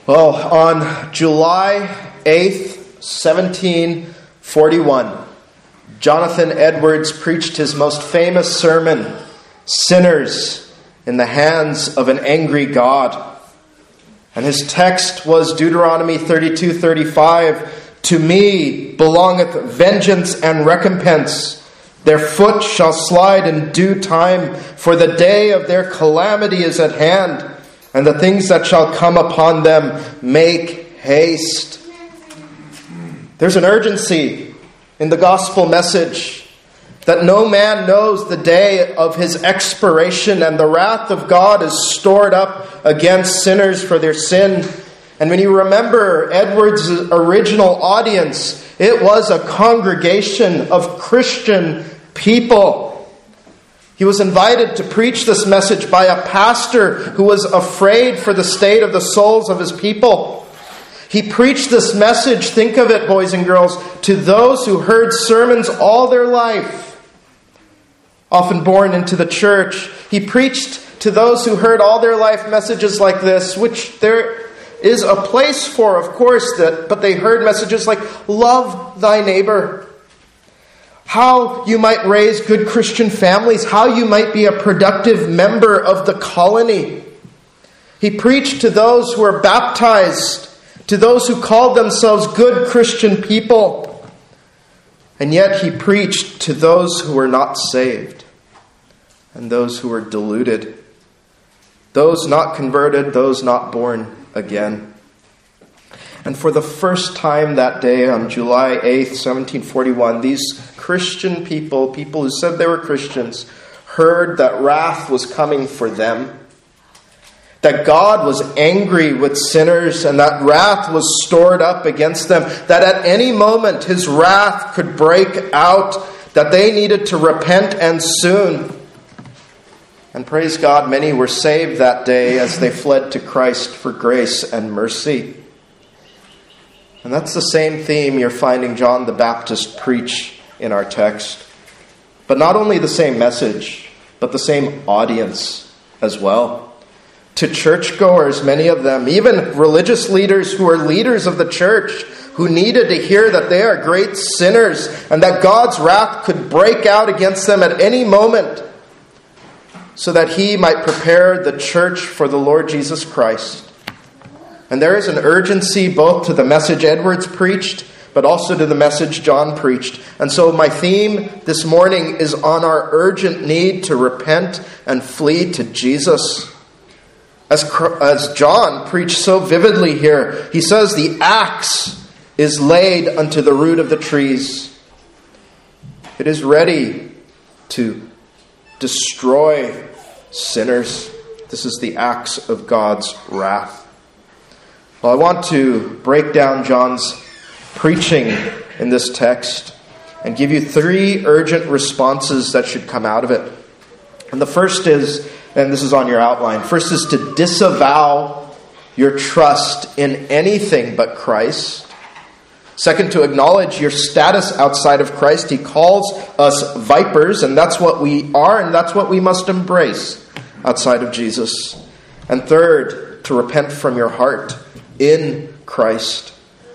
Well, on July 8th, 1741, Jonathan Edwards preached his most famous sermon, Sinners in the Hands of an Angry God. And his text was Deuteronomy 32:35, "To me belongeth vengeance and recompense. Their foot shall slide in due time, for the day of their calamity is at hand, and the things that shall come upon them make haste." There's an urgency in the gospel message that no man knows the day of his expiration, and the wrath of God is stored up against sinners for their sin. And when you remember Edwards' original audience, it was a congregation of Christian people. He was invited to preach this message by a pastor who was afraid for the state of the souls of his people. He preached this message, think of it, boys and girls, to those who heard sermons all their life, often born into the church. He preached to those who heard all their life messages like this, which there is a place for, of course, but they heard messages like, love thy neighbor, how you might raise good Christian families, how you might be a productive member of the colony. He preached to those who were baptized, to those who called themselves good Christian people. And yet he preached to those who were not saved and those who were deluded, those not converted, those not born again. And for the first time that day, on July 8th, 1741, these Christian people who said they were Christians, heard that wrath was coming for them, that God was angry with sinners, and that wrath was stored up against them, that at any moment his wrath could break out, that they needed to repent, and soon. And praise God, many were saved that day as they fled to Christ for grace and mercy. And that's the same theme you're finding John the Baptist preach in our text. But not only the same message, but the same audience as well. To churchgoers, many of them, even religious leaders who are leaders of the church, who needed to hear that they are great sinners and that God's wrath could break out against them at any moment, so that he might prepare the church for the Lord Jesus Christ. And there is an urgency both to the message Edwards preached, but also to the message John preached. And so my theme this morning is on our urgent need to repent and flee to Jesus. As John preached so vividly here, he says the axe is laid unto the root of the trees. It is ready to destroy sinners. This is the axe of God's wrath. Well, I want to break down John's preaching in this text and give you 3 urgent responses that should come out of it. And the first is, and this is on your outline, first is to disavow your trust in anything but Christ. Second, to acknowledge your status outside of Christ. He calls us vipers, and that's what we are, and that's what we must embrace outside of Jesus. And third, to repent from your heart in Christ.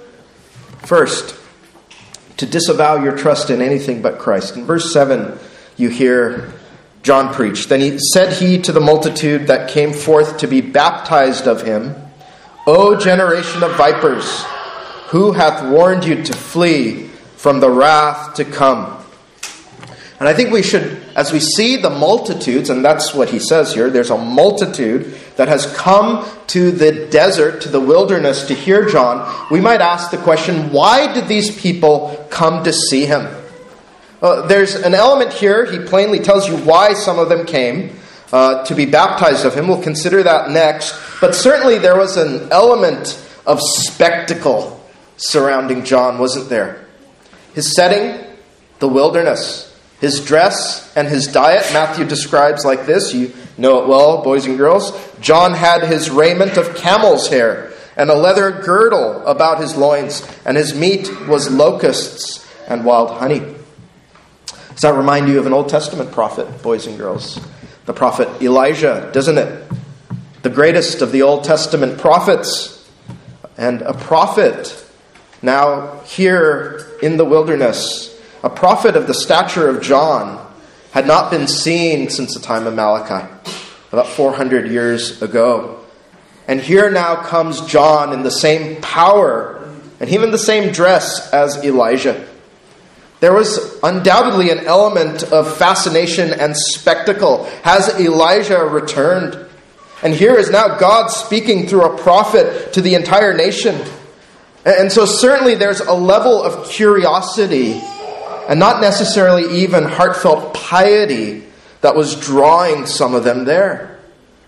First, to disavow your trust in anything but Christ. In verse 7, you hear John preach. Then he said to the multitude that came forth to be baptized of him, O generation of vipers, who hath warned you to flee from the wrath to come? And I think we should, as we see the multitudes, and that's what he says here, there's a multitude that has come to the desert, to the wilderness to hear John, we might ask the question, why did these people come to see him? There's an element here. He plainly tells you why some of them came to be baptized of him. We'll consider that next. But certainly there was an element of spectacle surrounding John, wasn't there? His setting, the wilderness. His dress and his diet, Matthew describes like this. You know it well, boys and girls. John had his raiment of camel's hair and a leather girdle about his loins, and his meat was locusts and wild honey. Does that remind you of an Old Testament prophet, boys and girls? The prophet Elijah, doesn't it? The greatest of the Old Testament prophets. And a prophet now here in the wilderness, a prophet of the stature of John, had not been seen since the time of Malachi, about 400 years ago. And here now comes John in the same power and even the same dress as Elijah. There was undoubtedly an element of fascination and spectacle. Has Elijah returned? And here is now God speaking through a prophet to the entire nation. And so certainly there's a level of curiosity and not necessarily even heartfelt piety that was drawing some of them there.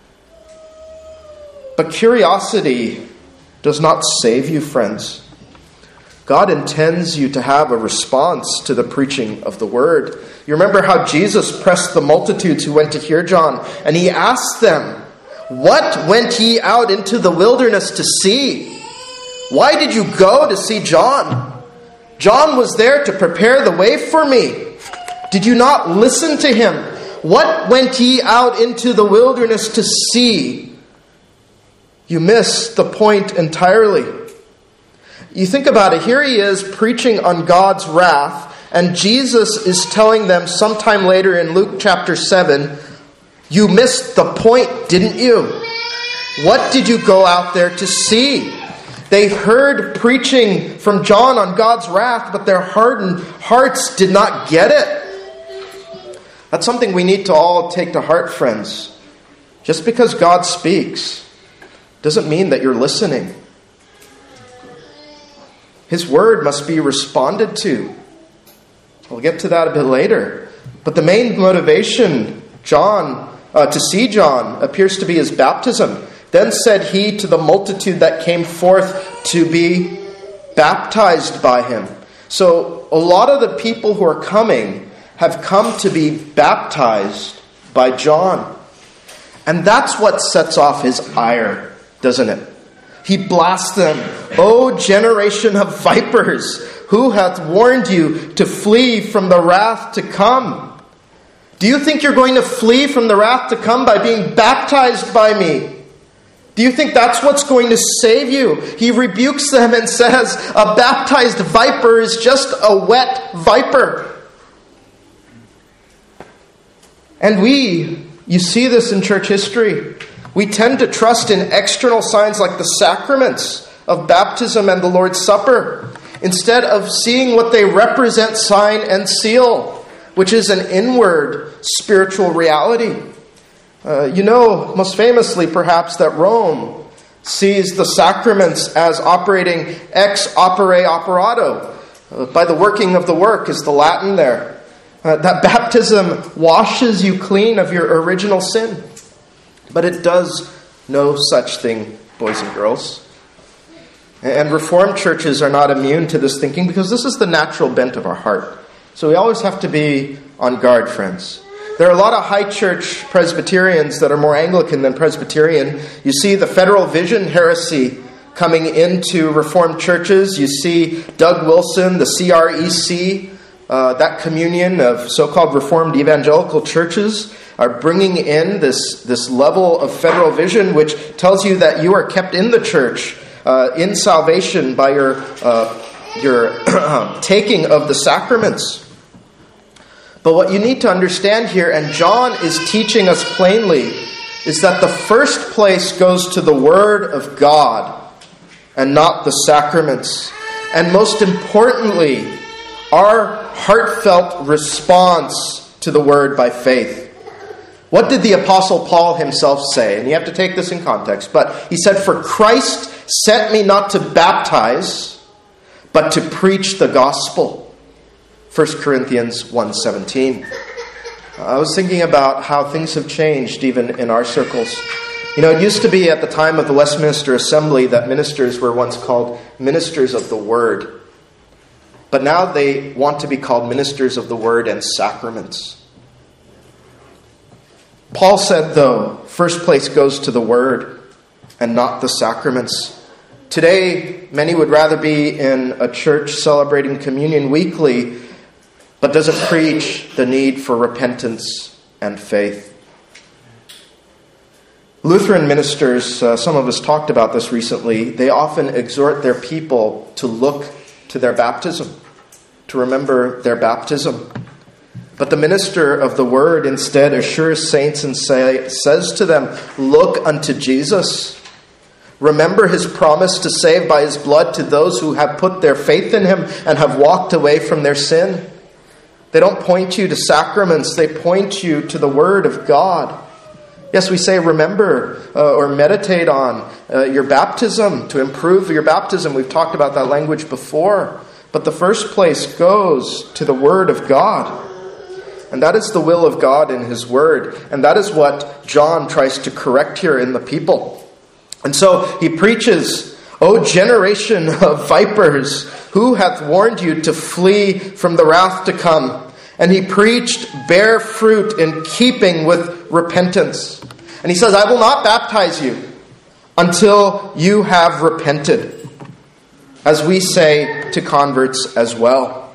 But curiosity does not save you, friends. God intends you to have a response to the preaching of the word. You remember how Jesus pressed the multitudes who went to hear John, and he asked them, "What went ye out into the wilderness to see? Why did you go to see John? John was there to prepare the way for me. Did you not listen to him? What went ye out into the wilderness to see?" You miss the point entirely. You think about it. Here he is preaching on God's wrath, and Jesus is telling them sometime later in Luke chapter 7, "You missed the point, didn't you? What did you go out there to see?" They heard preaching from John on God's wrath, but their hardened hearts did not get it. That's something we need to all take to heart, friends. Just because God speaks doesn't mean that you're listening. His word must be responded to. We'll get to that a bit later. But the main motivation, to see John, appears to be his baptism. Then said he to the multitude that came forth to be baptized by him. So a lot of the people who are coming have come to be baptized by John. And that's what sets off his ire, doesn't it? He blasts them. "O generation of vipers, who hath warned you to flee from the wrath to come?" Do you think you're going to flee from the wrath to come by being baptized by me? Do you think that's what's going to save you? He rebukes them and says, a baptized viper is just a wet viper. And you see this in church history. We tend to trust in external signs like the sacraments of baptism and the Lord's Supper, instead of seeing what they represent, sign and seal, which is an inward spiritual reality. Most famously perhaps, that Rome sees the sacraments as operating ex opere operato. By the working of the work is the Latin there. That baptism washes you clean of your original sin. But it does no such thing, boys and girls. And Reformed churches are not immune to this thinking because this is the natural bent of our heart. So we always have to be on guard, friends. There are a lot of high church Presbyterians that are more Anglican than Presbyterian. You see the Federal Vision heresy coming into Reformed churches. You see Doug Wilson, the CREC, that communion of so-called Reformed evangelical churches are bringing in this level of Federal Vision, which tells you that you are kept in the church in salvation by your taking of the sacraments. But what you need to understand here, and John is teaching us plainly, is that the first place goes to the Word of God and not the sacraments. And most importantly, our heartfelt response to the Word by faith. What did the Apostle Paul himself say? And you have to take this in context. But he said, "For Christ sent me not to baptize, but to preach the gospel." 1 Corinthians 1:17. I was thinking about how things have changed even in our circles. It used to be at the time of the Westminster Assembly that ministers were once called ministers of the Word. But now they want to be called ministers of the Word and sacraments. Paul said, though, first place goes to the Word and not the sacraments. Today, many would rather be in a church celebrating communion weekly, but doesn't preach the need for repentance and faith. Lutheran ministers, some of us talked about this recently, they often exhort their people to look to their baptism, to remember their baptism. But the minister of the word instead assures saints and says to them, look unto Jesus. Remember his promise to save by his blood to those who have put their faith in him and have walked away from their sin. They don't point you to sacraments, they point you to the word of God. Yes, we say remember or meditate on your baptism, to improve your baptism. We've talked about that language before. But the first place goes to the Word of God. And that is the will of God in His Word. And that is what John tries to correct here in the people. And so he preaches, O generation of vipers, who hath warned you to flee from the wrath to come? And he preached, bear fruit in keeping with repentance. And he says, I will not baptize you until you have repented. As we say to converts as well.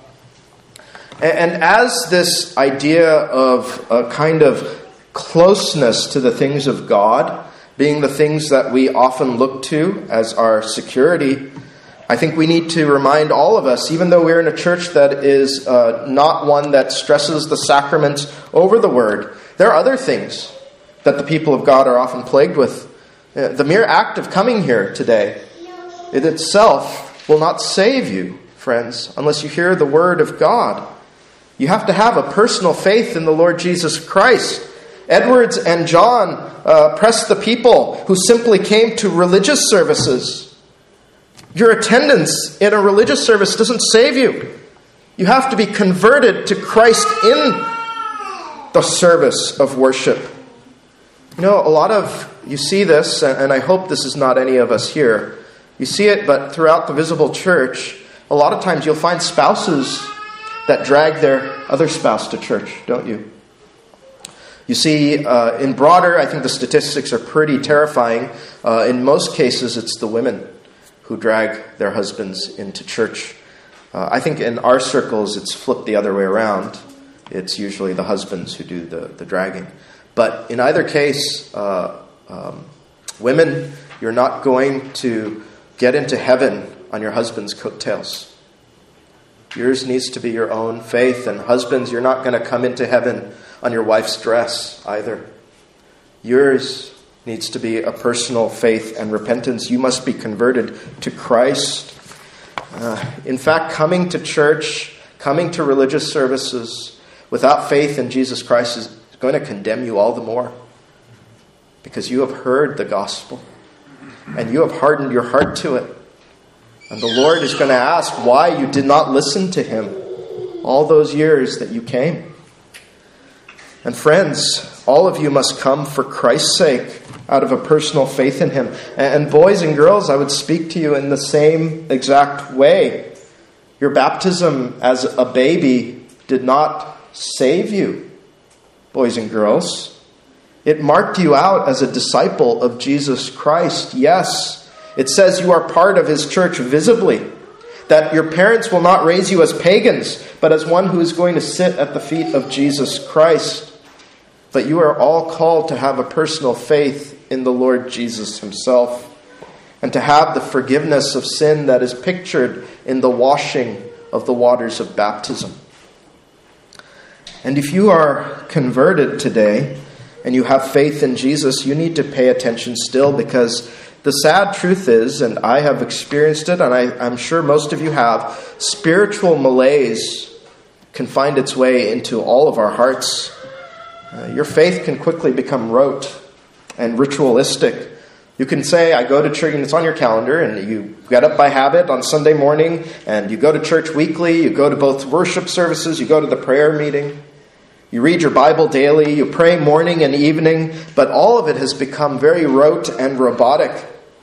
And as this idea of a kind of closeness to the things of God, being the things that we often look to as our security, I think we need to remind all of us, even though we're in a church that is not one that stresses the sacraments over the word, there are other things that the people of God are often plagued with. The mere act of coming here today, it itself will not save you, friends, unless you hear the word of God. You have to have a personal faith in the Lord Jesus Christ. Edwards and John pressed the people who simply came to religious services. Your attendance in a religious service doesn't save you. You have to be converted to Christ in the service of worship. You know, you see this, and I hope this is not any of us here. You see it, but throughout the visible church, a lot of times you'll find spouses that drag their other spouse to church, don't you? You see, in broader, I think the statistics are pretty terrifying. In most cases, it's the women who drag their husbands into church. I think in our circles, it's flipped the other way around. It's usually the husbands who do the dragging. But in either case, women, you're not going to get into heaven on your husband's coattails. Yours needs to be your own faith. And husbands, you're not going to come into heaven on your wife's dress either. Yours needs to be a personal faith and repentance. You must be converted to Christ. In fact, coming to church, coming to religious services without faith in Jesus Christ is going to condemn you all the more, because you have heard the gospel and you have hardened your heart to it. And the Lord is going to ask why you did not listen to Him all those years that you came. And friends, all of you must come for Christ's sake, out of a personal faith in Him. And boys and girls, I would speak to you in the same exact way. Your baptism as a baby did not save you, boys and girls. It marked you out as a disciple of Jesus Christ. Yes, it says you are part of His church visibly. That your parents will not raise you as pagans, but as one who is going to sit at the feet of Jesus Christ. But you are all called to have a personal faith in the Lord Jesus Himself, and to have the forgiveness of sin that is pictured in the washing of the waters of baptism. And if you are converted today and you have faith in Jesus, you need to pay attention still, because the sad truth is, and I have experienced it, and I'm sure most of you have, spiritual malaise can find its way into all of our hearts. Your faith can quickly become rote and ritualistic. You can say, I go to church, and it's on your calendar, and you get up by habit on Sunday morning, and you go to church weekly, you go to both worship services, you go to the prayer meeting, you read your Bible daily, you pray morning and evening, but all of it has become very rote and robotic.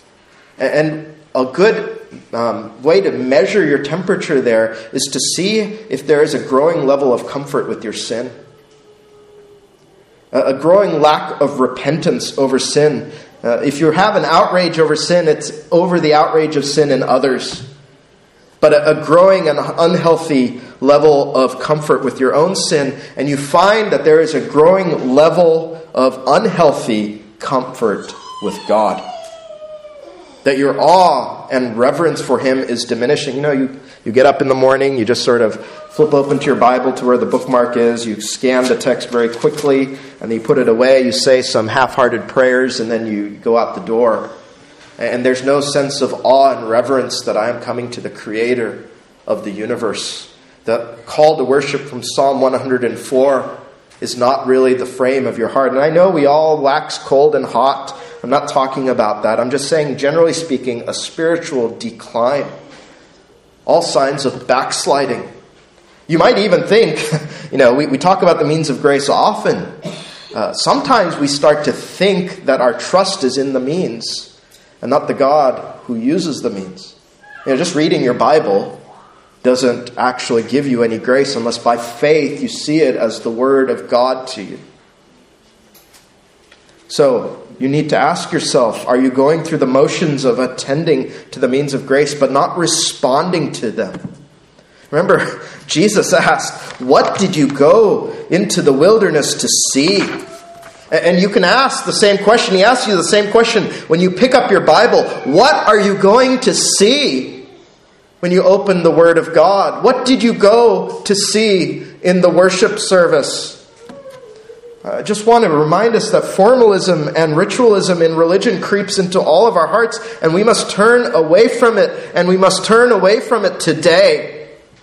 And a good way to measure your temperature there is to see if there is a growing level of comfort with your sin. A growing lack of repentance over sin. If you have an outrage over sin, it's over the outrage of sin in others. But a growing and unhealthy level of comfort with your own sin, and you find that there is a growing level of unhealthy comfort with God. That your awe and reverence for him is diminishing. You get up in the morning, you just sort of flip open to your Bible to where the bookmark is, you scan the text very quickly, and then you put it away, you say some half-hearted prayers, and then you go out the door. And there's no sense of awe and reverence that I am coming to the Creator of the universe. The call to worship from Psalm 104 is not really the frame of your heart. And I know we all wax cold and hot. I'm not talking about that. I'm just saying, generally speaking, a spiritual decline. All signs of backsliding. You might even think, we talk about the means of grace often. Sometimes we start to think that our trust is in the means and not the God who uses the means. Just reading your Bible doesn't actually give you any grace unless by faith you see it as the Word of God to you. So, you need to ask yourself, are you going through the motions of attending to the means of grace but not responding to them? Remember, Jesus asked, what did you go into the wilderness to see? And you can ask the same question. He asks you the same question when you pick up your Bible. What are you going to see when you open the Word of God? What did you go to see in the worship service? I just want to remind us that formalism and ritualism in religion creeps into all of our hearts, and we must turn away from it, and we must turn away from it today.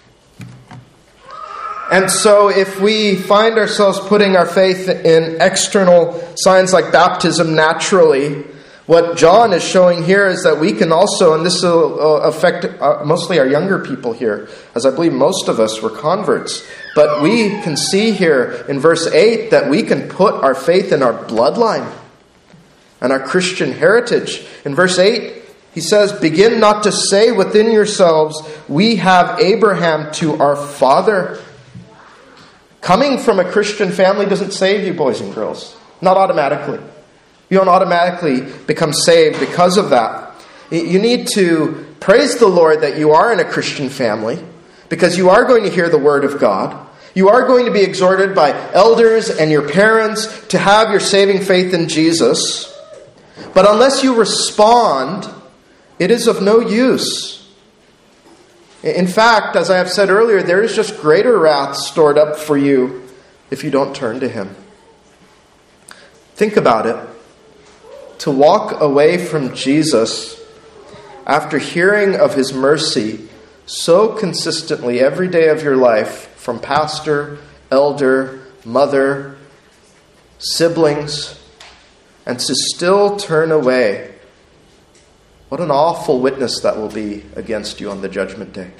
And so if we find ourselves putting our faith in external signs like baptism naturally, what John is showing here is that we can also, and this will affect mostly our younger people here, as I believe most of us were converts, but we can see here in verse 8 that we can put our faith in our bloodline and our Christian heritage. In verse 8, he says, begin not to say within yourselves, we have Abraham to our father. Coming from a Christian family doesn't save you, boys and girls. Not automatically. You don't automatically become saved because of that. You need to praise the Lord that you are in a Christian family, because you are going to hear the Word of God. You are going to be exhorted by elders and your parents to have your saving faith in Jesus. But unless you respond, it is of no use. In fact, as I have said earlier, there is just greater wrath stored up for you if you don't turn to Him. Think about it. To walk away from Jesus after hearing of His mercy so consistently every day of your life from pastor, elder, mother, siblings, and to still turn away, what an awful witness that will be against you on the judgment day.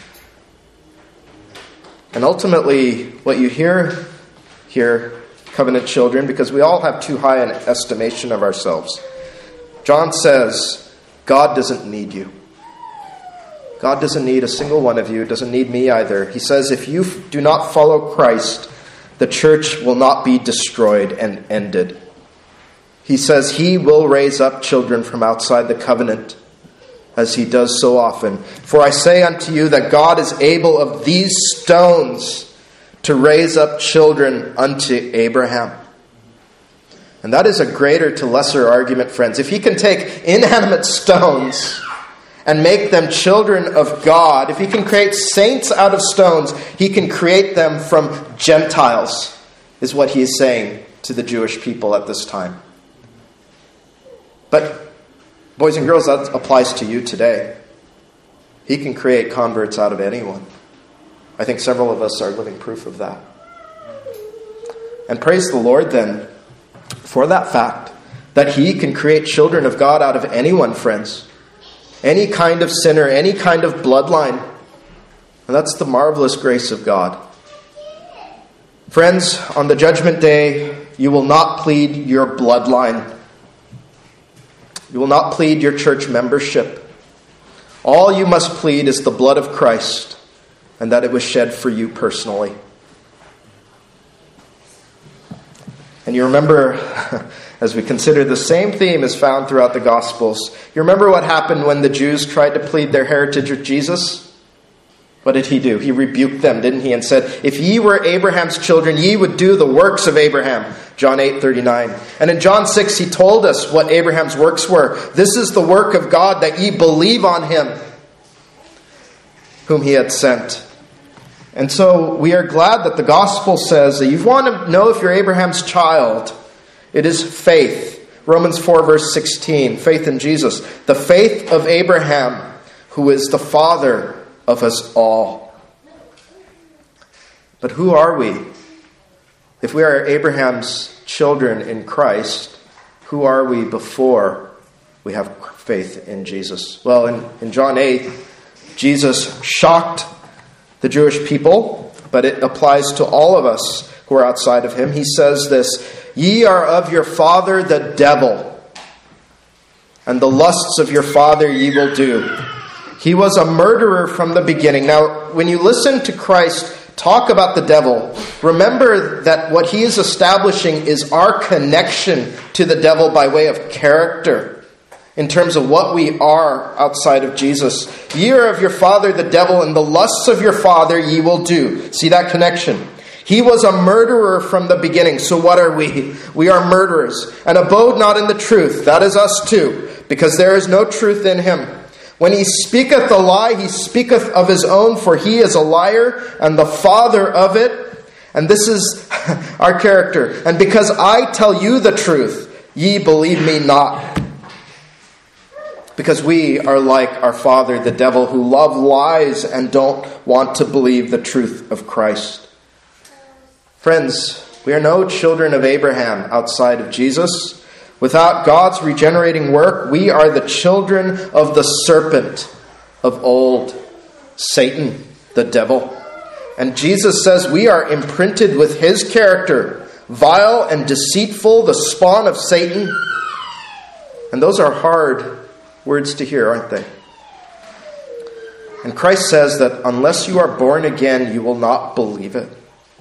And ultimately, what you hear here, covenant children, because we all have too high an estimation of ourselves. John says, God doesn't need you. God doesn't need a single one of you, doesn't need me either. He says, if you do not follow Christ, the church will not be destroyed and ended. He says He will raise up children from outside the covenant, as He does so often. For I say unto you that God is able of these stones to raise up children unto Abraham. And that is a greater to lesser argument, friends. If He can take inanimate stones and make them children of God, if He can create saints out of stones, He can create them from Gentiles, is what He is saying to the Jewish people at this time. But, boys and girls, that applies to you today. He can create converts out of anyone. I think several of us are living proof of that. And praise the Lord then for that fact, that He can create children of God out of anyone, friends. Any kind of sinner, any kind of bloodline. And that's the marvelous grace of God. Friends, on the judgment day, you will not plead your bloodline. You will not plead your church membership. All you must plead is the blood of Christ, and that it was shed for you personally. And you remember, as we consider the same theme is found throughout the Gospels, you remember what happened when the Jews tried to plead their heritage with Jesus? What did He do? He rebuked them, didn't He? And said, if ye were Abraham's children, ye would do the works of Abraham. John 8:39. And in John 6, he told us what Abraham's works were. This is the work of God, that ye believe on him whom he had sent. And so we are glad that the gospel says that you want to know if you're Abraham's child, it is faith. Romans 4 verse 16, faith in Jesus. The faith of Abraham, who is the father of us all. But who are we? If we are Abraham's children in Christ, who are we before we have faith in Jesus? Well, in John 8, Jesus shocked the Jewish people, but it applies to all of us who are outside of him. He says this, ye are of your father the devil, and the lusts of your father ye will do. He was a murderer from the beginning. Now, when you listen to Christ talk about the devil, remember that what he is establishing is our connection to the devil by way of character. In terms of what we are outside of Jesus. Ye are of your father the devil, and the lusts of your father ye will do. See that connection? He was a murderer from the beginning. So what are we? We are murderers, and abode not in the truth. That is us too, because there is no truth in him. When he speaketh a lie, he speaketh of his own, for he is a liar, and the father of it. And this is our character. And because I tell you the truth, ye believe me not. Because we are like our father, the devil, who love lies and don't want to believe the truth of Christ. Friends, we are no children of Abraham outside of Jesus. Without God's regenerating work, we are the children of the serpent of old, Satan, the devil. And Jesus says we are imprinted with his character, vile and deceitful, the spawn of Satan. And those are hard words to hear, aren't they? And Christ says that unless you are born again, you will not believe it.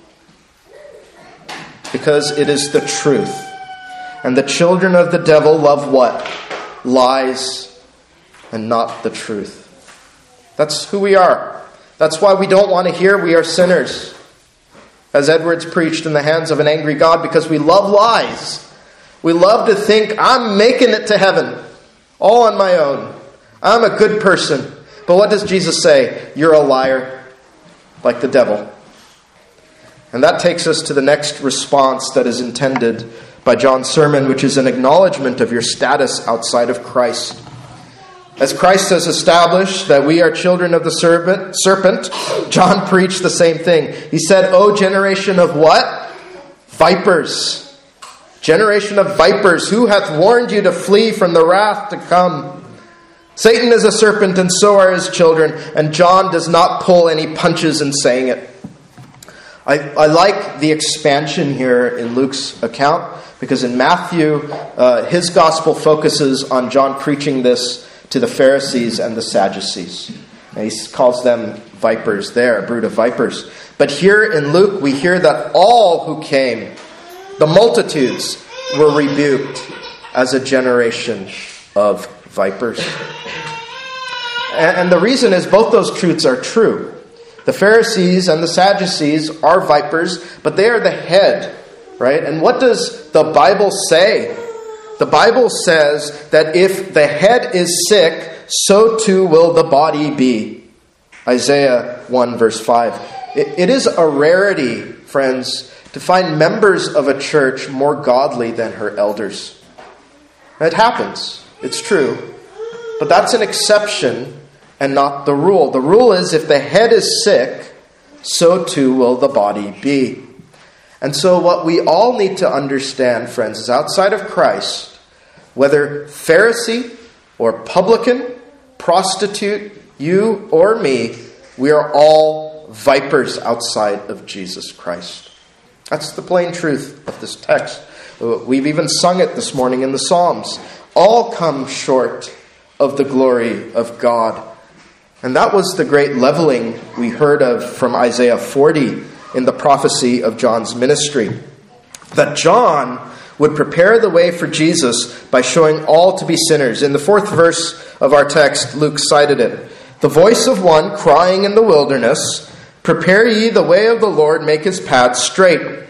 Because it is the truth. And the children of the devil love what? Lies and not the truth. That's who we are. That's why we don't want to hear we are sinners. As Edwards preached, in the hands of an angry God, because we love lies. We love to think, I'm making it to heaven. All on my own. I'm a good person. But what does Jesus say? You're a liar, like the devil. And that takes us to the next response that is intended by John's sermon, which is an acknowledgement of your status outside of Christ. As Christ has established that we are children of the serpent, John preached the same thing. He said, O generation of what? Vipers. Generation of vipers, who hath warned you to flee from the wrath to come? Satan is a serpent, and so are his children. And John does not pull any punches in saying it. I like the expansion here in Luke's account, because in Matthew, his gospel focuses on John preaching this to the Pharisees and the Sadducees. And he calls them vipers there, a brood of vipers. But here in Luke, we hear that all who came, the multitudes, were rebuked as a generation of vipers. And the reason is both those truths are true. The Pharisees and the Sadducees are vipers, but they are the head, right? And what does the Bible say? The Bible says that if the head is sick, so too will the body be. Isaiah 1 verse 5. It is a rarity, friends, to find members of a church more godly than her elders. It happens. It's true. But that's an exception and not the rule. The rule is if the head is sick, so too will the body be. And so what we all need to understand, friends, is outside of Christ, whether Pharisee or publican, prostitute, you or me, we are all vipers outside of Jesus Christ. That's the plain truth of this text. We've even sung it this morning in the Psalms. All come short of the glory of God. And that was the great leveling we heard of from Isaiah 40 in the prophecy of John's ministry. That John would prepare the way for Jesus by showing all to be sinners. In the 4th verse of our text, Luke cited it. The voice of one crying in the wilderness, prepare ye the way of the Lord, make his paths straight.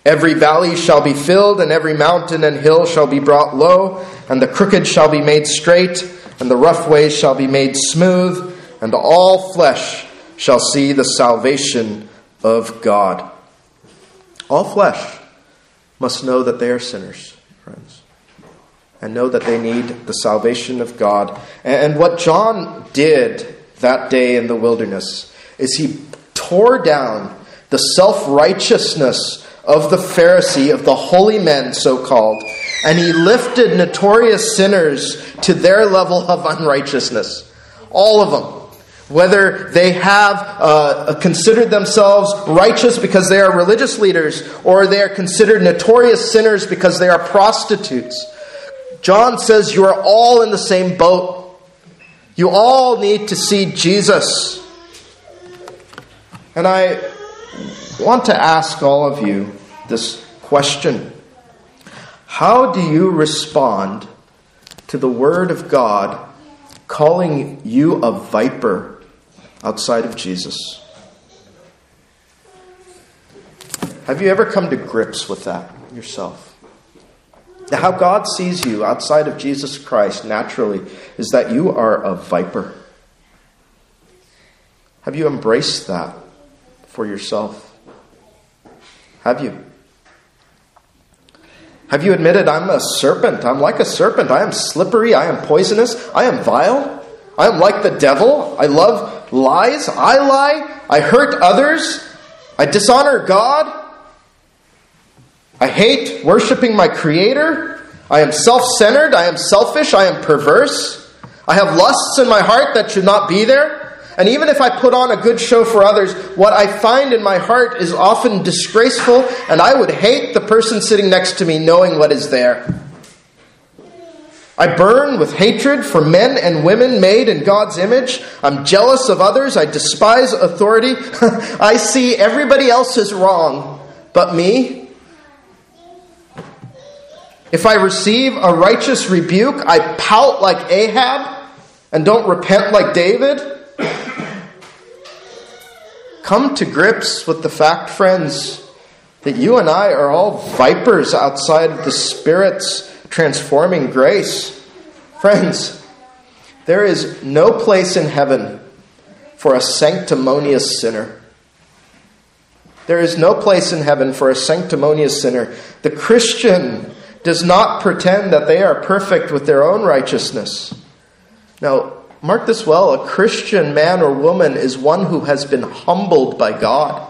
Every valley shall be filled, and every mountain and hill shall be brought low, and the crooked shall be made straight, and the rough ways shall be made smooth, and all flesh shall see the salvation of God. All flesh must know that they are sinners, friends, and know that they need the salvation of God. And what John did that day in the wilderness is he tore down the self-righteousness of the Pharisee, of the holy men, so-called, and he lifted notorious sinners to their level of unrighteousness. All of them. Whether they have considered themselves righteous because they are religious leaders, or they are considered notorious sinners because they are prostitutes. John says you are all in the same boat. You all need to see Jesus. And I want to ask all of you this question. How do you respond to the Word of God calling you a viper outside of Jesus? Have you ever come to grips with that yourself? How God sees you outside of Jesus Christ naturally is that you are a viper. Have you embraced that for yourself? Have you? Have you admitted, I'm a serpent? I'm like a serpent. I am slippery. I am poisonous. I am vile. I am like the devil. I love lies. I lie. I hurt others. I dishonor God. I hate worshiping my Creator. I am self-centered. I am selfish. I am perverse. I have lusts in my heart that should not be there. And even if I put on a good show for others, what I find in my heart is often disgraceful, and I would hate the person sitting next to me knowing what is there. I burn with hatred for men and women made in God's image. I'm jealous of others. I despise authority. I see everybody else is wrong but me. If I receive a righteous rebuke, I pout like Ahab and don't repent like David. Come to grips with the fact, friends, that you and I are all vipers outside of the Spirit's transforming grace. Friends, there is no place in heaven for a sanctimonious sinner. There is no place in heaven for a sanctimonious sinner. The Christian does not pretend that they are perfect with their own righteousness. Now, mark this well, a Christian man or woman is one who has been humbled by God.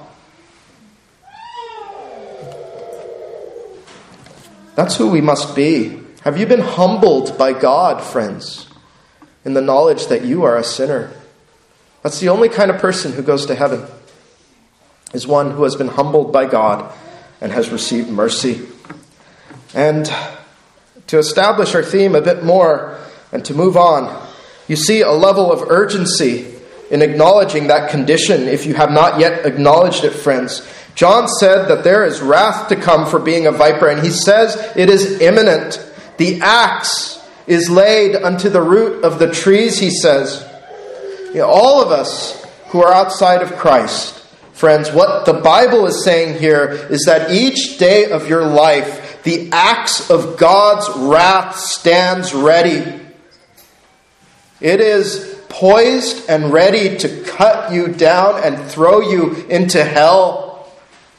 That's who we must be. Have you been humbled by God, friends, in the knowledge that you are a sinner? That's the only kind of person who goes to heaven, is one who has been humbled by God and has received mercy. And to establish our theme a bit more and to move on, you see a level of urgency in acknowledging that condition if you have not yet acknowledged it, friends. John said that there is wrath to come for being a viper, and he says it is imminent. The axe is laid unto the root of the trees, he says. All of us who are outside of Christ, friends, what the Bible is saying here is that each day of your life, the axe of God's wrath stands ready. It is poised and ready to cut you down and throw you into hell.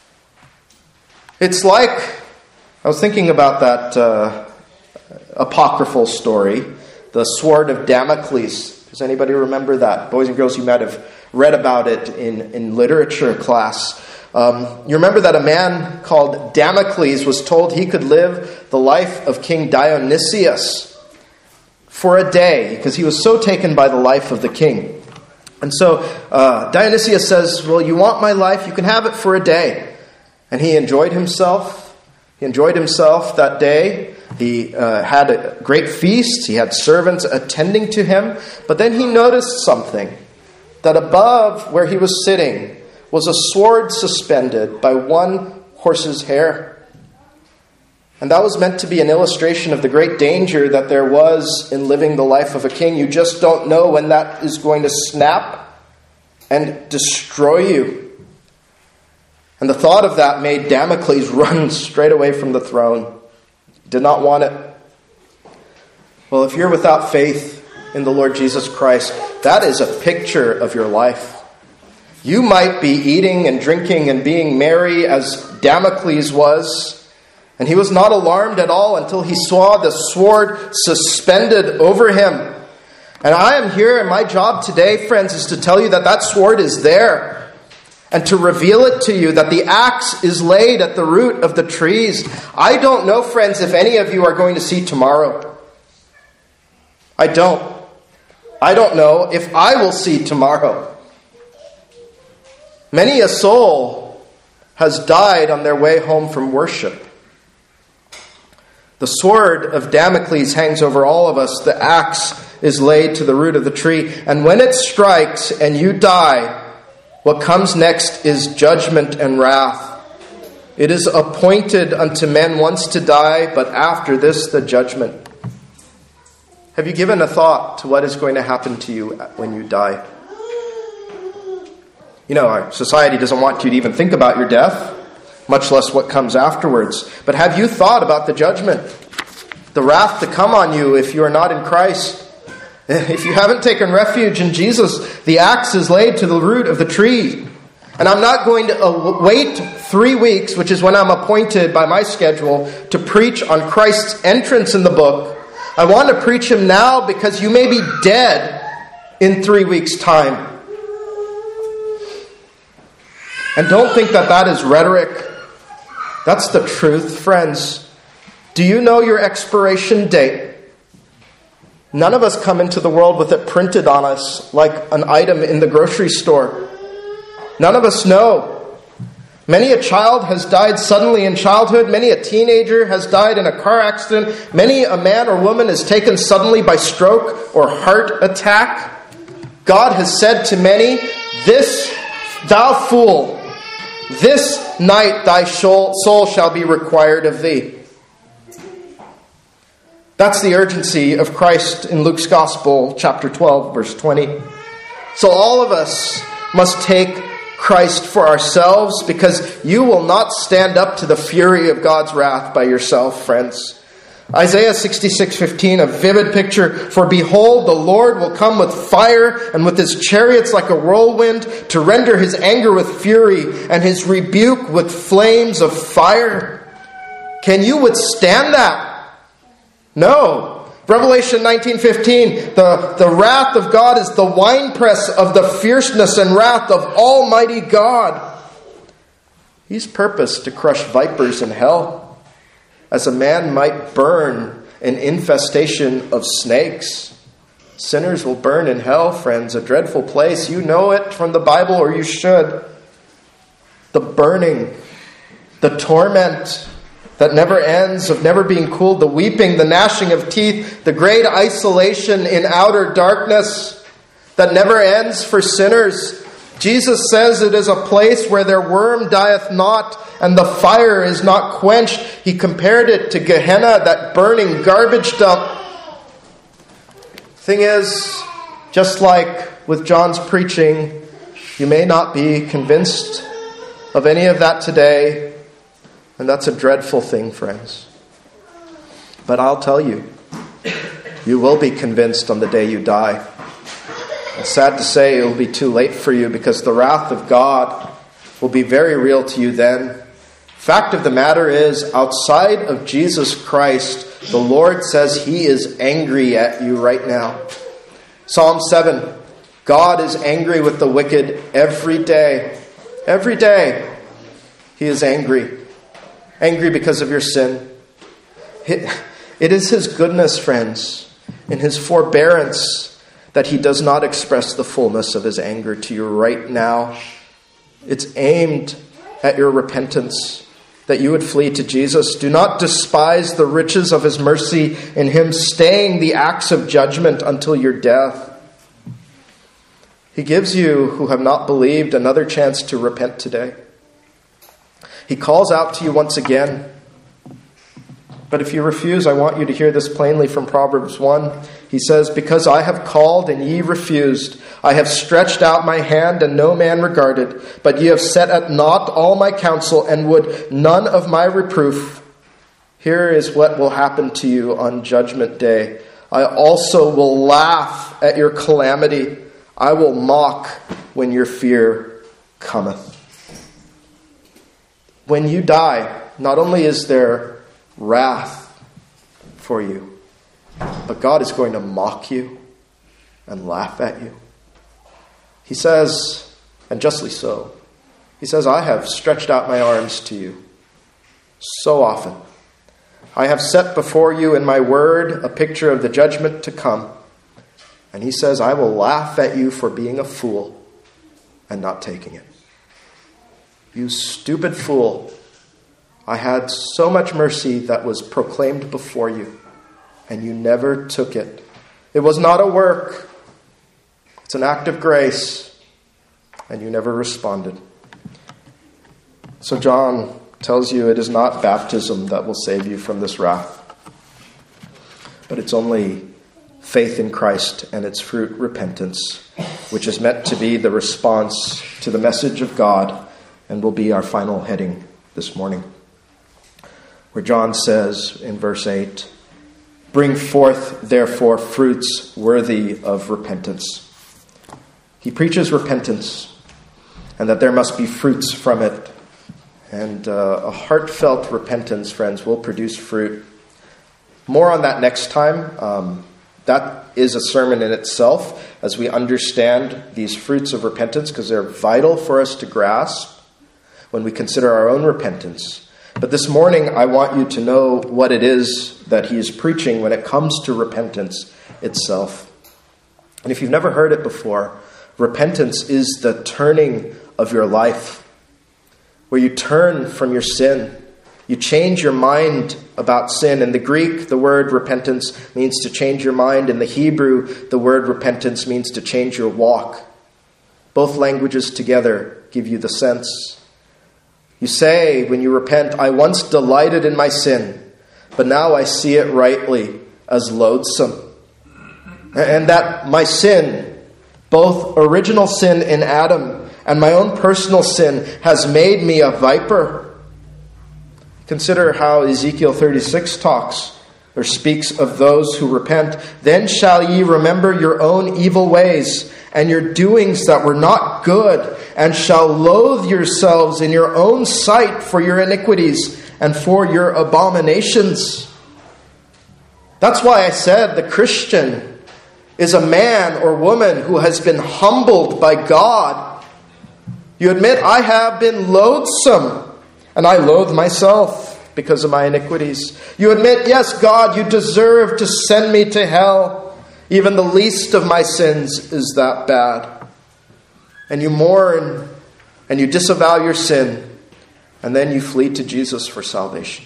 It's like, I was thinking about that apocryphal story, the Sword of Damocles. Does anybody remember that? Boys and girls, you might have read about it in literature class. You remember that a man called Damocles was told he could live the life of King Dionysius for a day, because he was so taken by the life of the king. And so Dionysius says, well, you want my life? You can have it for a day. And he enjoyed himself. He enjoyed himself that day. He had a great feast. He had servants attending to him. But then he noticed something, that above where he was sitting was a sword suspended by one horse's hair. And that was meant to be an illustration of the great danger that there was in living the life of a king. You just don't know when that is going to snap and destroy you. And the thought of that made Damocles run straight away from the throne. He did not want it. Well, if you're without faith in the Lord Jesus Christ, that is a picture of your life. You might be eating and drinking and being merry as Damocles was, and he was not alarmed at all until he saw the sword suspended over him. And I am here, and my job today, friends, is to tell you that that sword is there, and to reveal it to you, that the axe is laid at the root of the trees. I don't know, friends, if any of you are going to see tomorrow. I don't know if I will see tomorrow. Many a soul has died on their way home from worship. The sword of Damocles hangs over all of us. The axe is laid to the root of the tree. And when it strikes and you die, what comes next is judgment and wrath. It is appointed unto men once to die, but after this the judgment. Have you given a thought to what is going to happen to you when you die? You know, our society doesn't want you to even think about your death, much less what comes afterwards. But have you thought about the judgment? The wrath to come on you if you are not in Christ? If you haven't taken refuge in Jesus, the axe is laid to the root of the tree. And I'm not going to wait 3 weeks, which is when I'm appointed by my schedule, to preach on Christ's entrance in the book. I want to preach him now because you may be dead in 3 weeks' time. And don't think that that is rhetoric. That's the truth, friends. Do you know your expiration date? None of us come into the world with it printed on us like an item in the grocery store. None of us know. Many a child has died suddenly in childhood. Many a teenager has died in a car accident. Many a man or woman is taken suddenly by stroke or heart attack. God has said to many, "This, thou fool, this night thy soul shall be required of thee." That's the urgency of Christ in Luke's Gospel, chapter 12, verse 20. So all of us must take Christ for ourselves, because you will not stand up to the fury of God's wrath by yourself, friends. Isaiah 66:15, a vivid picture. "For behold, the Lord will come with fire, and with his chariots like a whirlwind, to render his anger with fury, and his rebuke with flames of fire." Can you withstand that? No. Revelation 19:15, the wrath of God is the winepress of the fierceness and wrath of Almighty God. He's purposed to crush vipers in hell, as a man might burn an infestation of snakes. Sinners will burn in hell, friends, a dreadful place. You know it from the Bible, or you should. The burning, the torment that never ends, of never being cooled, the weeping, the gnashing of teeth, the great isolation in outer darkness that never ends for sinners. Jesus says it is a place where their worm dieth not, and the fire is not quenched. He compared it to Gehenna, that burning garbage dump. Thing is, just like with John's preaching, you may not be convinced of any of that today, and that's a dreadful thing, friends. But I'll tell you, you will be convinced on the day you die. It's sad to say it will be too late for you, because the wrath of God will be very real to you then. Fact of the matter is, outside of Jesus Christ, the Lord says he is angry at you right now. Psalm 7, God is angry with the wicked every day. Every day he is angry. Angry because of your sin. It is his goodness, friends, in his forbearance, that he does not express the fullness of his anger to you right now. It's aimed at your repentance, that you would flee to Jesus. Do not despise the riches of his mercy in him staying the axe of judgment until your death. He gives you, who have not believed, another chance to repent today. He calls out to you once again. But if you refuse, I want you to hear this plainly from Proverbs 1. He says, "Because I have called and ye refused, I have stretched out my hand, and no man regarded. But ye have set at naught all my counsel, and would none of my reproof. Here is what will happen to you on judgment day. I also will laugh at your calamity. I will mock when your fear cometh. When you die, not only is there wrath for you, but God is going to mock you and laugh at you. He says, and justly so, he says, I have stretched out my arms to you so often. I have set before you in my word a picture of the judgment to come. And he says, I will laugh at you for being a fool and not taking it. You stupid fool. I had so much mercy that was proclaimed before you, and you never took it. It was not a work. It's an act of grace, and you never responded. So John tells you it is not baptism that will save you from this wrath, but it's only faith in Christ and its fruit, repentance, which is meant to be the response to the message of God and will be our final heading this morning, where John says in verse 8, bring forth, therefore, fruits worthy of repentance. He preaches repentance and that there must be fruits from it. And a heartfelt repentance, friends, will produce fruit. More on that next time. That is a sermon in itself as we understand these fruits of repentance, because they're vital for us to grasp when we consider our own repentance. But this morning, I want you to know what it is that he is preaching when it comes to repentance itself. And if you've never heard it before, repentance is the turning of your life, where you turn from your sin. You change your mind about sin. In the Greek, the word repentance means to change your mind. In the Hebrew, the word repentance means to change your walk. Both languages together give you the sense. You say, when you repent, I once delighted in my sin, but now I see it rightly as loathsome. And that my sin, both original sin in Adam and my own personal sin, has made me a viper. Consider how Ezekiel 36 talks or speaks of those who repent. Then shall ye remember your own evil ways and your doings that were not good, and shall loathe yourselves in your own sight for your iniquities and for your abominations. That's why I said the Christian is a man or woman who has been humbled by God. You admit, I have been loathsome, and I loathe myself because of my iniquities. You admit, yes, God, you deserve to send me to hell. Even the least of my sins is that bad. And you mourn, and you disavow your sin, and then you flee to Jesus for salvation.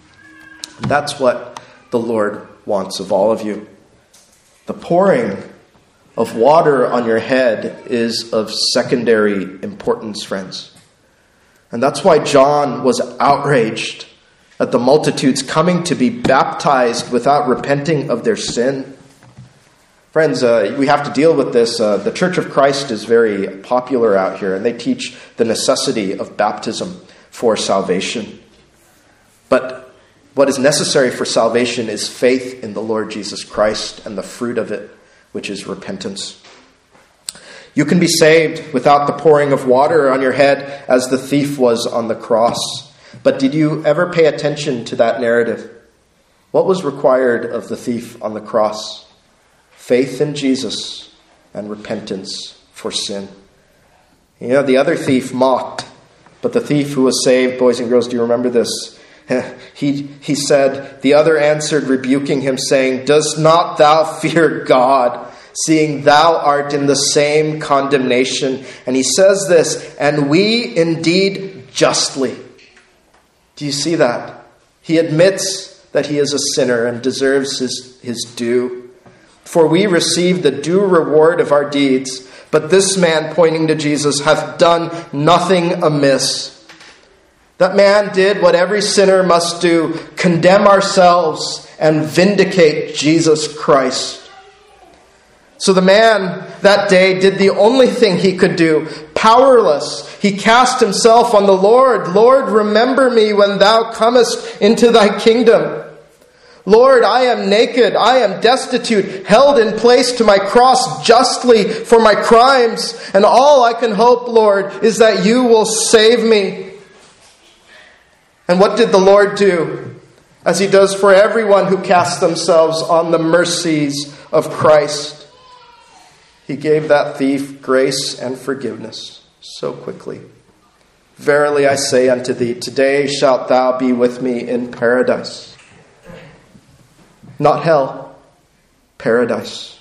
And that's what the Lord wants of all of you. The pouring of water on your head is of secondary importance, friends. And that's why John was outraged at the multitudes coming to be baptized without repenting of their sin. Friends, we have to deal with this. The Church of Christ is very popular out here, and they teach the necessity of baptism for salvation. But what is necessary for salvation is faith in the Lord Jesus Christ and the fruit of it, which is repentance. You can be saved without the pouring of water on your head as the thief was on the cross. But did you ever pay attention to that narrative? What was required of the thief on the cross? Faith in Jesus and repentance for sin. You know, the other thief mocked, but the thief who was saved, boys and girls, do you remember this? He said, the other answered, rebuking him, saying, does not thou fear God, seeing thou art in the same condemnation? And he says this, and we indeed justly. Do you see that? He admits that he is a sinner and deserves his due. For we receive the due reward of our deeds, but this man, pointing to Jesus, hath done nothing amiss. That man did what every sinner must do, condemn ourselves and vindicate Jesus Christ. So the man that day did the only thing he could do. Powerless, he cast himself on the Lord. Lord, remember me when thou comest into thy kingdom. Lord, I am naked, I am destitute, held in place to my cross justly for my crimes, and all I can hope, Lord, is that you will save me. And what did the Lord do? As he does for everyone who casts themselves on the mercies of Christ. He gave that thief grace and forgiveness so quickly. Verily I say unto thee, today shalt thou be with me in paradise. Not hell, paradise.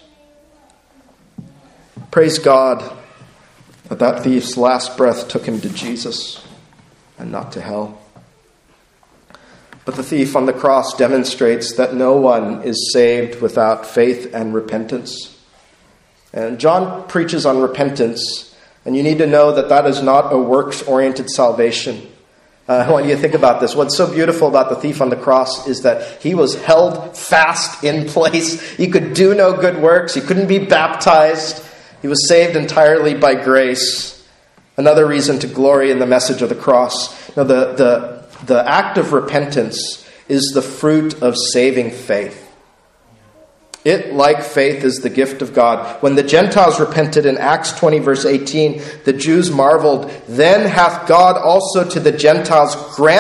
Praise God that that thief's last breath took him to Jesus and not to hell. But the thief on the cross demonstrates that no one is saved without faith and repentance. And John preaches on repentance, and you need to know that that is not a works-oriented salvation. I want you to think about this. What's so beautiful about the thief on the cross is that he was held fast in place. He could do no good works. He couldn't be baptized. He was saved entirely by grace. Another reason to glory in the message of the cross. Now, the act of repentance is the fruit of saving faith. It, like faith, is the gift of God. When the Gentiles repented in Acts 20, verse 18, the Jews marveled, then hath God also to the Gentiles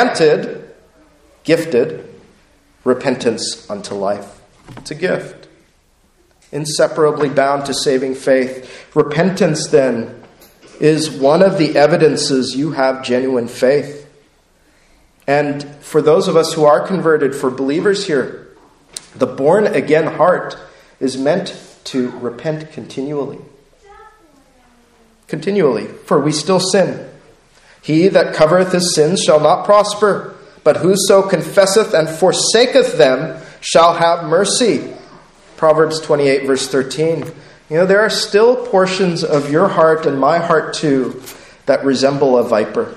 gifted, repentance unto life. It's a gift, inseparably bound to saving faith. Repentance, then, is one of the evidences you have genuine faith. And for those of us who are converted, for believers here, the born-again heart is meant to repent continually. Continually, for we still sin. He that covereth his sins shall not prosper, but whoso confesseth and forsaketh them shall have mercy. Proverbs 28, verse 13. You know, there are still portions of your heart and my heart too that resemble a viper.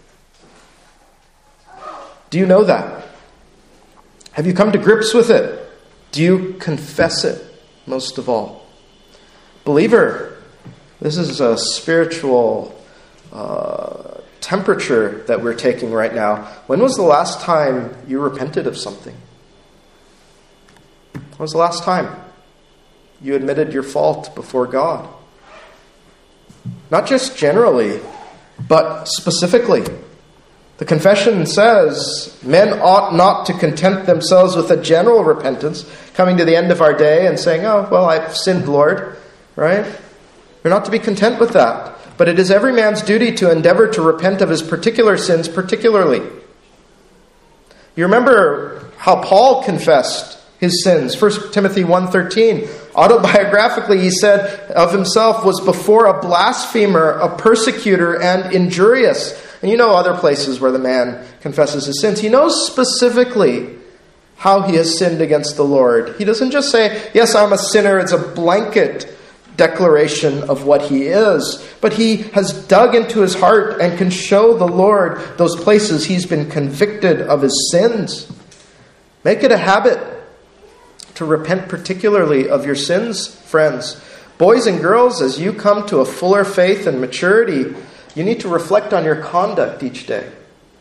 Do you know that? Have you come to grips with it? Do you confess it, most of all? Believer, this is a spiritual temperature that we're taking right now. When was the last time you repented of something? When was the last time you admitted your fault before God? Not just generally, but specifically. The confession says men ought not to content themselves with a general repentance, coming to the end of our day and saying, oh, well, I've sinned, Lord, right? We're not to be content with that. But it is every man's duty to endeavor to repent of his particular sins particularly. You remember how Paul confessed his sins. 1 Timothy 1:13. Autobiographically, he said of himself, was before a blasphemer, a persecutor, and injurious. And you know other places where the man confesses his sins. He knows specifically how he has sinned against the Lord. He doesn't just say, yes, I'm a sinner. It's a blanket declaration of what he is. But he has dug into his heart and can show the Lord those places he's been convicted of his sins. Make it a habit to repent particularly of your sins, friends. Boys and girls, as you come to a fuller faith and maturity, you need to reflect on your conduct each day.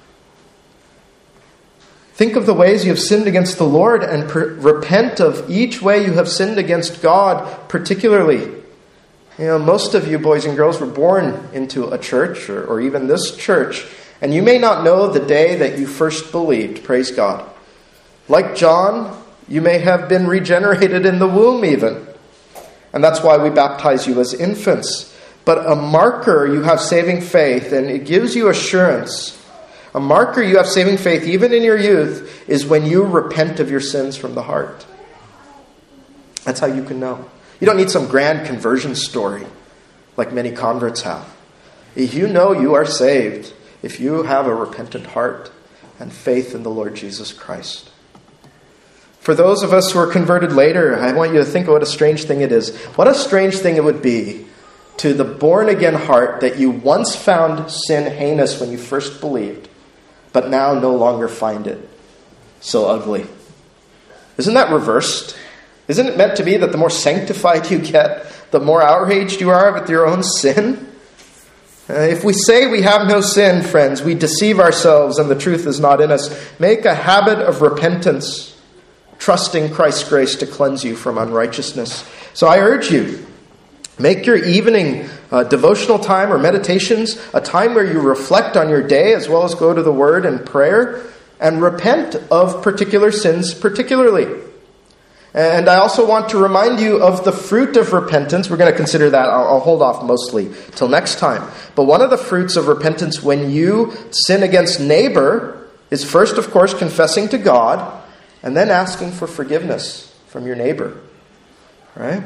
Think of the ways you have sinned against the Lord and repent of each way you have sinned against God particularly. You know, most of you boys and girls were born into a church or even this church, and you may not know the day that you first believed. Praise God. Like John, you may have been regenerated in the womb even. And that's why we baptize you as infants. But a marker you have saving faith, and it gives you assurance. A marker you have saving faith, even in your youth, is when you repent of your sins from the heart. That's how you can know. You don't need some grand conversion story like many converts have. You know you are saved if you have a repentant heart and faith in the Lord Jesus Christ. For those of us who are converted later, I want you to think of what a strange thing it is. What a strange thing it would be to the born-again heart that you once found sin heinous when you first believed, but now no longer find it so ugly. Isn't that reversed? Isn't it meant to be that the more sanctified you get, the more outraged you are with your own sin? If we say we have no sin, friends, we deceive ourselves and the truth is not in us. Make a habit of repentance, trusting Christ's grace to cleanse you from unrighteousness. So I urge you, make your evening devotional time or meditations a time where you reflect on your day as well as go to the Word and prayer and repent of particular sins particularly. And I also want to remind you of the fruit of repentance. We're going to consider that. I'll hold off mostly till next time. But one of the fruits of repentance when you sin against neighbor is first, of course, confessing to God and then asking for forgiveness from your neighbor. Right?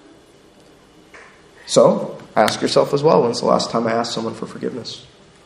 So, ask yourself as well, when's the last time I asked someone for forgiveness?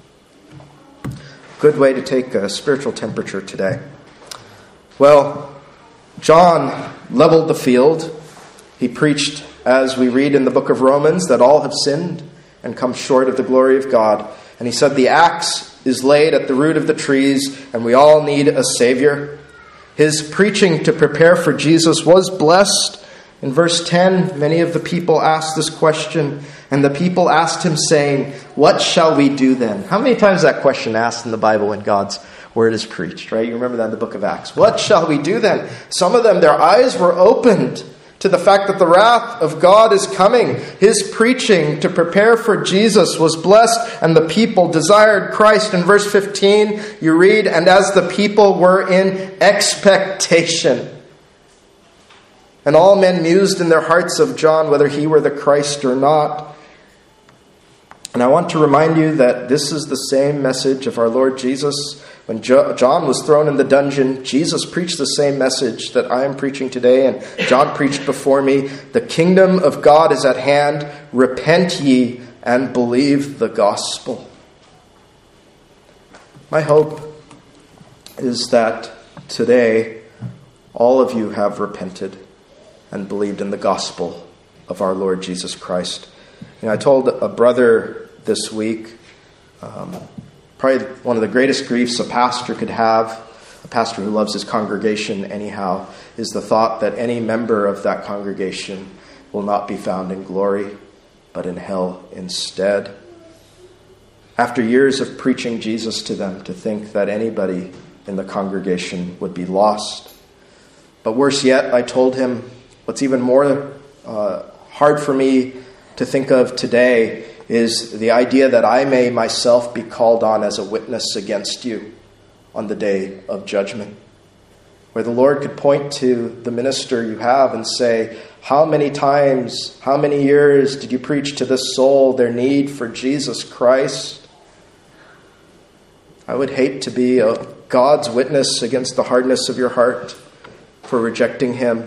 Good way to take a spiritual temperature today. Well, John leveled the field. He preached, as we read in the book of Romans, that all have sinned and come short of the glory of God. And he said the axe is laid at the root of the trees, and we all need a Savior. His preaching to prepare for Jesus was blessed. In verse 10, many of the people asked this question, and the people asked him, saying, "What shall we do then?" How many times is that question asked in the Bible when God's word is preached, right? You remember that in the book of Acts. What shall we do then? Some of them, their eyes were opened to the fact that the wrath of God is coming. His preaching to prepare for Jesus was blessed, and the people desired Christ. In verse 15, you read, "And as the people were in expectation, and all men mused in their hearts of John, whether he were the Christ or not." And I want to remind you that this is the same message of our Lord Jesus. When John was thrown in the dungeon, Jesus preached the same message that I am preaching today, and John preached before me. The kingdom of God is at hand. Repent ye and believe the gospel. My hope is that today all of you have repented and believed in the gospel of our Lord Jesus Christ. I told a brother this week, probably one of the greatest griefs a pastor could have, a pastor who loves his congregation anyhow, is the thought that any member of that congregation will not be found in glory, but in hell instead. After years of preaching Jesus to them, to think that anybody in the congregation would be lost. But worse yet, I told him, what's even more hard for me to think of today is the idea that I may myself be called on as a witness against you on the day of judgment, where the Lord could point to the minister you have and say, how many times, how many years did you preach to this soul their need for Jesus Christ? I would hate to be God's witness against the hardness of your heart for rejecting him.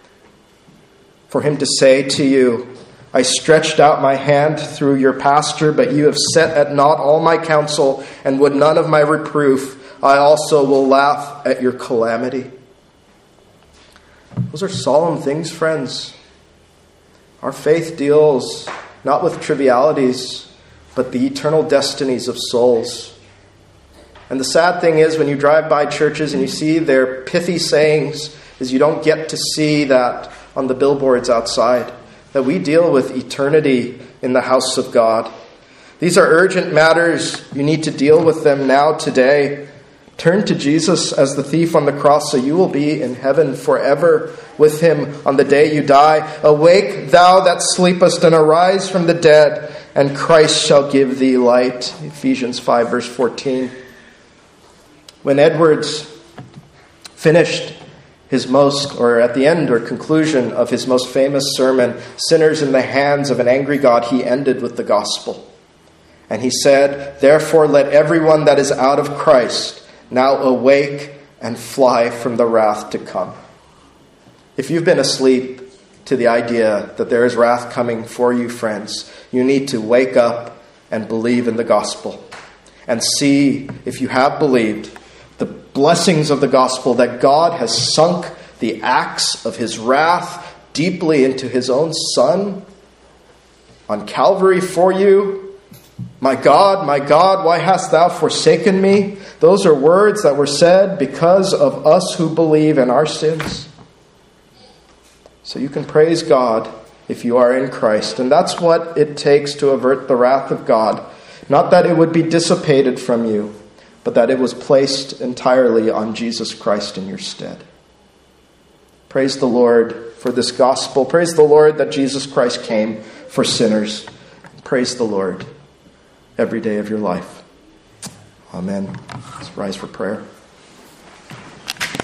For him to say to you, I stretched out my hand through your pastor, but you have set at naught all my counsel, and would none of my reproof. I also will laugh at your calamity. Those are solemn things, friends. Our faith deals not with trivialities, but the eternal destinies of souls. And the sad thing is, when you drive by churches and you see their pithy sayings, is you don't get to see that on the billboards outside, that we deal with eternity in the house of God. These are urgent matters. You need to deal with them now, today. Turn to Jesus as the thief on the cross, so you will be in heaven forever with him on the day you die. Awake, thou that sleepest, and arise from the dead, and Christ shall give thee light. Ephesians 5, verse 14. When Edwards finished his most, or at the end or conclusion of his most famous sermon, Sinners in the Hands of an Angry God, he ended with the gospel. And he said, therefore let everyone that is out of Christ now awake and fly from the wrath to come. If you've been asleep to the idea that there is wrath coming for you, friends, you need to wake up and believe in the gospel. And see, if you have believed, the blessings of the gospel, that God has sunk the axe of his wrath deeply into his own Son on Calvary for you. My God, why hast thou forsaken me? Those are words that were said because of us who believe in our sins. So you can praise God if you are in Christ. And that's what it takes to avert the wrath of God. Not that it would be dissipated from you, but that it was placed entirely on Jesus Christ in your stead. Praise the Lord for this gospel. Praise the Lord that Jesus Christ came for sinners. Praise the Lord every day of your life. Amen. Let's rise for prayer.